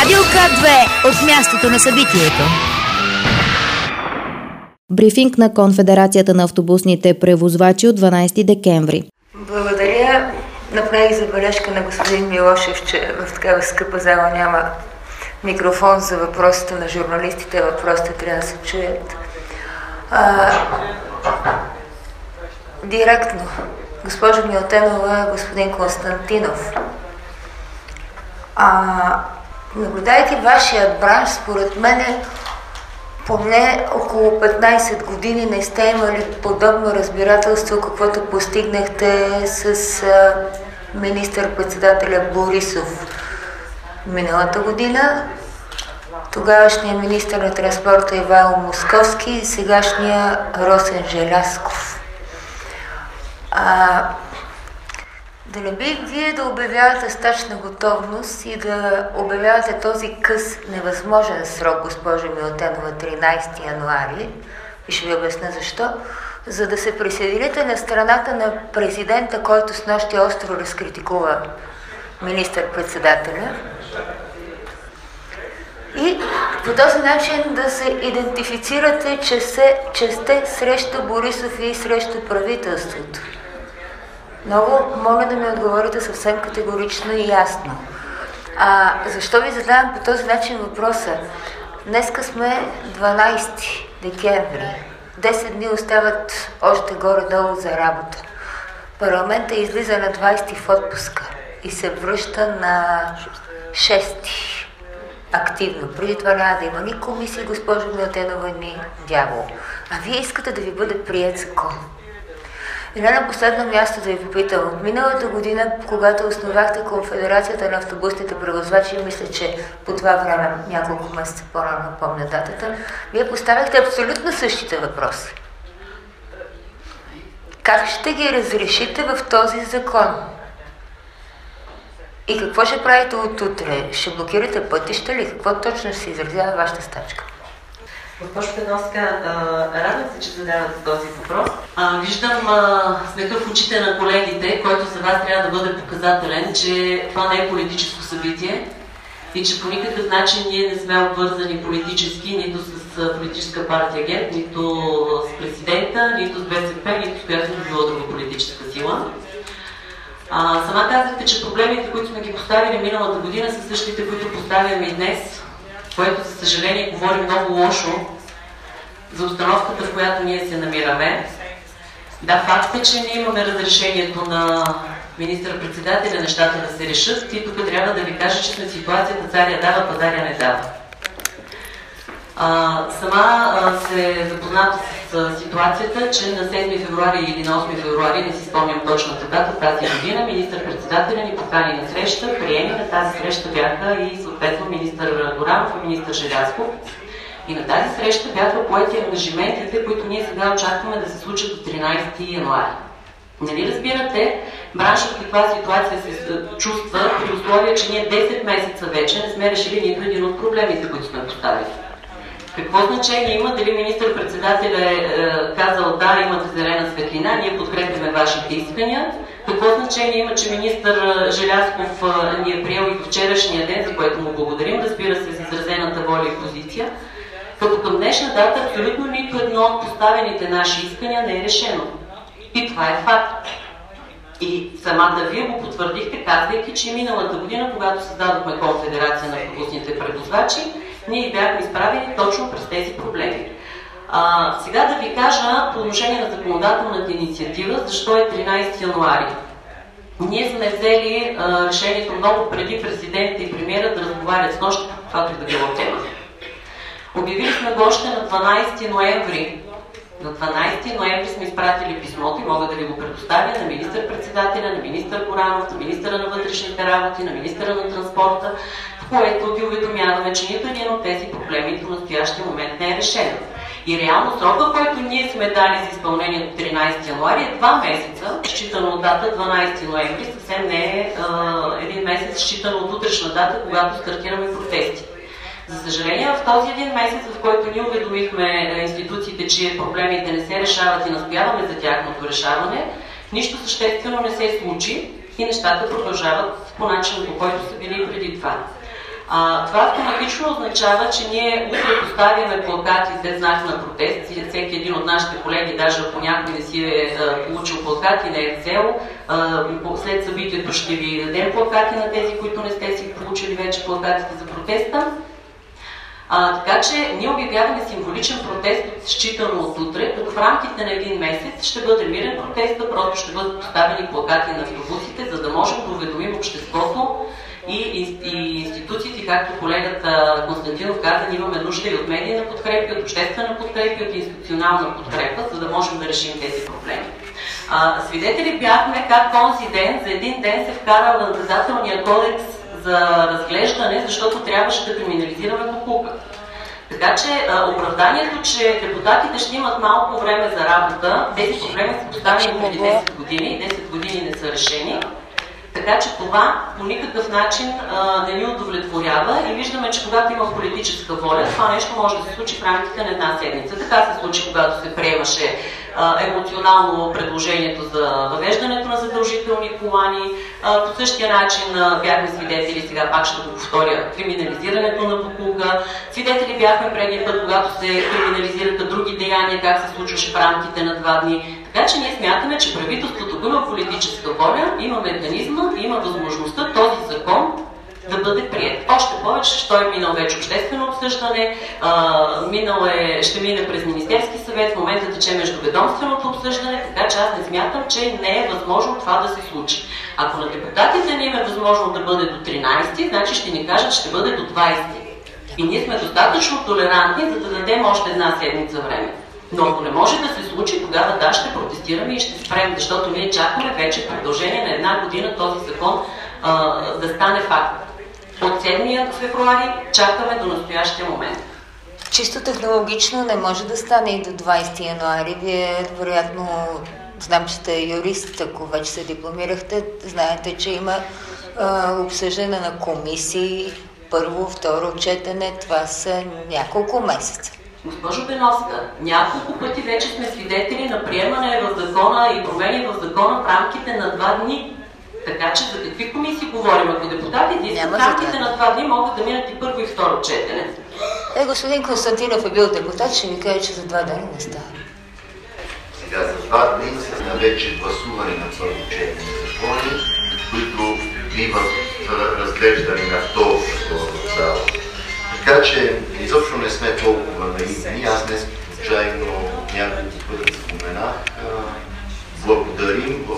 Радио К2 от мястото на събитието. Брифинг на Конфедерацията на автобусните превозвачи от 12 декември. Благодаря. Направих забележка на господин Милошев, че в такава скъпа зала няма микрофон за въпросите на журналистите. Въпросите трябва да се чуят. Директно. Госпожо Милтенова, господин Константинов. Наблюдайки вашия бранш, според мен поне около 15 години не сте имали подобно разбирателство, каквото постигнахте с министър-председателя Борисов миналата година, тогавашния министър на транспорта Ивайло Московски и сегашния Росен Желязков. Да не би вие да обявявате стачна готовност и да обявявате този къс невъзможен срок, госпожо Милтенова, 13 януари, и ще ви обясня защо, за да се присъедините на страната на президента, който снощи остро разкритикува министър-председателя, и по този начин да се идентифицирате, че сте срещу Борисов и срещу правителството. Много моля да ми отговорите съвсем категорично и ясно. Защо ви задавам по този начин въпроса? Днеска сме 12 декември. 10 дни остават още горе-долу за работа. Парламентът излиза на 20 в отпуска и се връща на 6 активно. Преди това няма да има ни комисии, госпожо Милтенова, ни дявол. А вие искате да ви бъде приет закон. И не на последно място да ви попитам. От миналата година, когато основахте Конфедерацията на автобусните превозвачи, мисля, че по това време, няколко месеца по-рано помня датата, вие поставяхте абсолютно същите въпроси. Как ще ги разрешите в този закон? И какво ще правите от утре? Ще блокирате пътища ли? Какво точно ще се изразява вашата стачка? Госпожо Пеновска, радвам се, че задавате този въпрос. Виждам смеха в очите на колегите, който за вас трябва да бъде показателен, че това не е политическо събитие и че по никакъв начин ние не сме обвързани политически, нито с политическа партия ГЕРБ, нито с президента, нито с БСП, нито с която не било друга политическа сила. Сама казахте, че проблемите, които сме ги поставили миналата година, са същите, които поставяме и днес, което, за съжаление, говори много лошо за установката, в която ние се намираме. Да, факт е, че ние имаме разрешението на министър-председателя нещата да се решат и тук трябва да ви кажа, че сме в ситуацията царя дава, падаря не дава. Сама се запозната с ситуацията, че на 7 февруари или на 8 февруари, не си спомням точната дата, тази година, министър-председателя ни покани на среща, приеми на тази среща бяха и съответно министър Горанов и министър Желязков. И на тази среща бяха поети ангажиментите, които ние сега очакваме да се случат от 13 януари. Нали разбирате, браншът в каква ситуация се чувства при условие, че ние 10 месеца вече не сме решили нито един от проблемите, които сме поставили. Какво значение има дали министър-председателя е казал да, имате зелена светлина, ние подкрепяме вашите искания? Какво значение има, че министър Желязков ни е приел и в вчерашния ден, за което му благодарим, разбира се, за изразената воля и позиция, като към днешна дата абсолютно нито едно от поставените наши искания не е решено. И това е факт. И самата вие го потвърдихте, казвайки, че миналата година, когато създадохме Конфедерация на автобусните превозвачи, ние бяхме изправени точно през тези проблеми. Сега да ви кажа по отношение на законодателната инициатива, защо е 13 януари. Ние сме взели решението много преди президента и премиера да разговарят с нощ, каквато и да било тема. Обявили сме го още на 12 ноември. На 12 ноември сме изпратили писмото и мога да ви го предоставя на министър-председателя, на министър Горанов, на министъра на вътрешните работи, на министъра на транспорта, в което ви уведомяваме, че нито един от тези проблеми до настоящия момент не е решен. И реално срока, който ние сме дали за изпълнение до 13 януари е 2 месеца, считано от дата 12 ноември, съвсем не е един месец, считано от утрешна дата, когато стартираме протести. За съжаление, в този един месец, в който ние уведомихме институциите, че проблемите не се решават и настояваме за тяхното решаване, нищо съществено не се случи и нещата продължават по начин, по който са били преди това. Това автоматично означава, че ние утре поставяме плакати след знак на протест. Всеки един от нашите колеги, даже ако някой не си е получил плакати, не е взел, след събитието ще ви дадем плакати на тези, които не сте си получили вече плакатите за протеста. Така че ние обявяваме символичен протест, считано от утре, като в рамките на един месец ще бъде мирен протест, просто ще бъдат поставени плакати на автобусите, за да можем да уведомим обществото и институциите, както колегата Константинов каза, ние имаме нужда и от медийна подкрепа, от обществена подкрепа, от институционална подкрепа, за да можем да решим тези проблеми. Свидетели бяхме как този ден, за един ден се вкара в наказателния кодекс за разглеждане, защото трябваше да криминализираме боклука. Така че оправданието, че депутатите ще имат малко време за работа, тези проблеми са поставени преди 10 години и 10 години не са решени. Така че това по никакъв начин не ни удовлетворява и виждаме, че когато има политическа воля, това нещо може да се случи в рамките на една седмица. Така се случи, когато се приемаше емоционално предложението за въвеждането на задължителни колани. По същия начин бяхме свидетели, сега пак ще го повторя, криминализирането на боклука. Свидетели бяхме преди път, когато се криминализираха други деяния, как се случваше в рамките на 2 дни. Така че ние смятаме, че правителството има политическа воля, има механизма, има възможността този закон да бъде прият. Още повече, че той е минал вече обществено обсъждане, ще мине през Министерски съвет, в момента тече междуведомственото обсъждане, така че аз не смятам, че не е възможно това да се случи. Ако на депутатите не им е възможно да бъде до 13, значи ще ни кажат, ще бъде до 20. И ние сме достатъчно толерантни, за да дадем още една седмица време. Но ако не може да се случи, тогава да, ще протестираме и ще спрем, защото ние чакаме вече в продължение на 1 година този закон да стане факт. От 7 февруари чакаме до настоящия момент. Чисто технологично не може да стане и до 20 януари. Вие, вероятно, знам, че сте юрист, ако вече се дипломирахте, знаете, че има обсъждане на комисии, първо, второ четене, това са няколко месеца. Госпожо Беновска, няколко пъти вече сме свидетели на приемане в закона и промени в закона в рамките на 2 дни. Така че за какви комисии говорим? Ако депутатите искат в рамките на 2 дни могат да минат и първо и второ четене. Господин Константинов е бил депутат, ще ви кажа, че за 2 дни не става. Сега за 2 дни са вече гласувани на първо четене закони, които биват разглеждани на второ в зала. Така че изобщо не сме толкова наивни. Аз днес случайно няколко пъти споменах. Благодарим.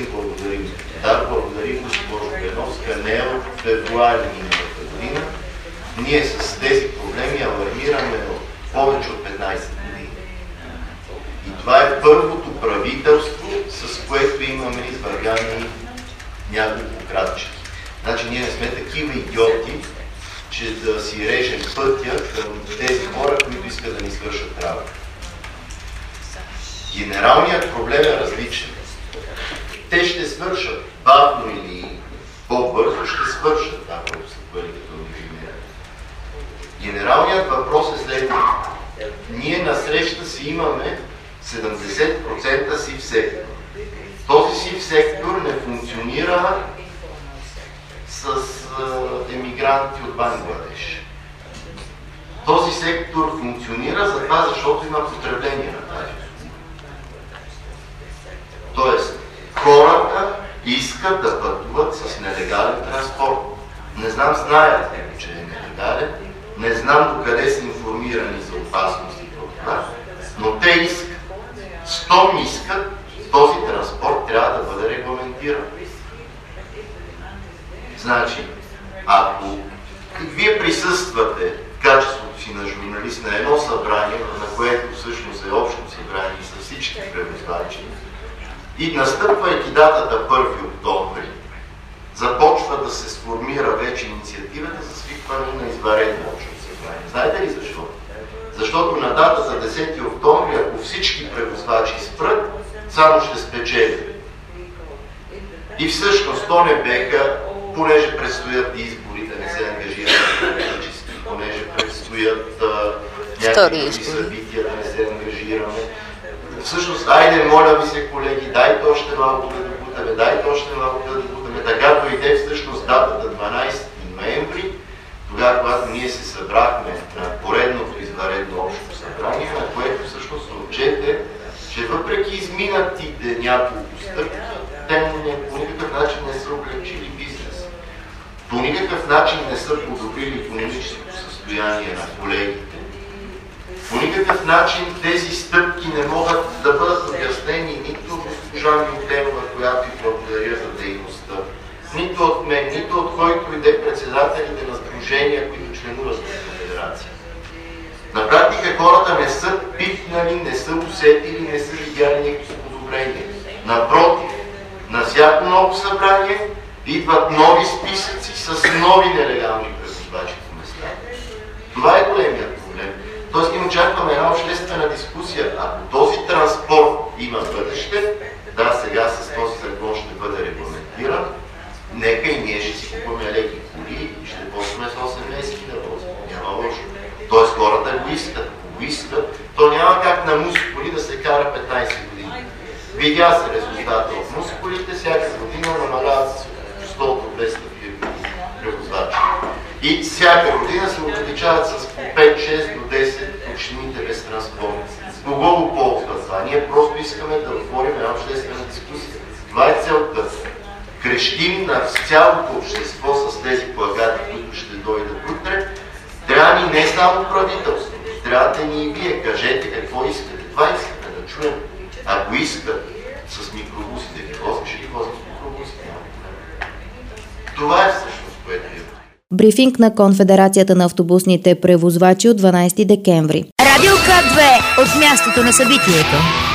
Да, благодарим, госпожо Беновска. Не от февруари миналата година. Ние с тези проблеми алармираме повече от 15 години. И това е първото правителство, с което имаме извъргани няколко кратчики. Значи ние не сме такива идиоти, че да си режем пътя към тези хора, които искат да ни свършат работа. Генералният проблем е различен. Те ще свършат бавно или по-бързо, ще свършат, ако са пари като инженери. Генералният въпрос е следният. Ние насреща си имаме 70% сив сектор. Този сив сектор не функционира с емигранти от Бангладеш. Този сектор функционира за това, защото има потребление на тази услуга. Тоест, хората искат да пътуват с нелегален транспорт. Не знам, знаят ли, че е нелегален, не знам докъде са информирани за опасностите от това, но те искат. Щом искат, този транспорт трябва да бъде регламентиран. Значи, ако вие присъствате в качеството си на журналист на едно събрание, на което всъщност е общо събрание с всички превозвачи, и настъпвайки датата 1 октомври, започва да се сформира вече инициативата за свикване на извънредно общо събрание. Знаете ли защо? Защото на датата 10 октомври, ако всички превозвачи спрат, само ще спечелят. И всъщност то не беха, понеже предстоят изборите, не се ангажират политически, понеже предстоят някакви събития, да не се ангажираме. Всъщност, айде, моля ви се, колеги, дайте още малко да добутаме, така дойде всъщност датата 12 ноември, тогава, когато ние се събрахме на поредното извънредно общо събрание, на което всъщност се отчете, че въпреки изминатите няколко стъпки, те по никакъв начин не са облегчили бизнес. По никакъв начин не са подобрили икономическото състояние на колегите. По никакъв начин тези стъпки не могат да бъдат обяснени нито от госпожа Милтенова, която и благодаря за дейността, нито от мен, нито от който и де председателите на сдружения, които членуват в Конфедерация. На практика хората не са пипнали, не са усетили, не са видяли никакво подобрение. Напротив, на всяко ново събрание идват нови списъци с нови нелегални превозвачи по места. Това е големият проблем. Тоест ние очакваме една обществена дискусия. Ако този транспорт има бъдеще, да, сега с този закон ще бъде регламентиран, нека и ние ще си купаме леки коли и ще почваме с 8 месеки да возим. Няма лошо. Тоест хората го искат. Ако го искат, то няма как на мускули да се кара 15 години. Видя се резултата от мускулите, всяка година намаляват с 100 до 200 превозвачи. И всяка година се увеличават с по 5-6 до 10 общините без транспорт. С кого го ползва това? Ние просто искаме да отворим една обществена дискусия. Това е целта. Крещим на цялото общество с тези плакати, които ще дойдат утре. Трябва ни не само правителство, трябва да ни и вие. Кажете какво искате. Това искате да чуем. Ако искат с микробусите ги возим, ще ги возим с микробусите. Това е всъщност, което е. Брифинг на Конфедерацията на автобусните превозвачи от 12 декември. Радио К2 от мястото на събитието.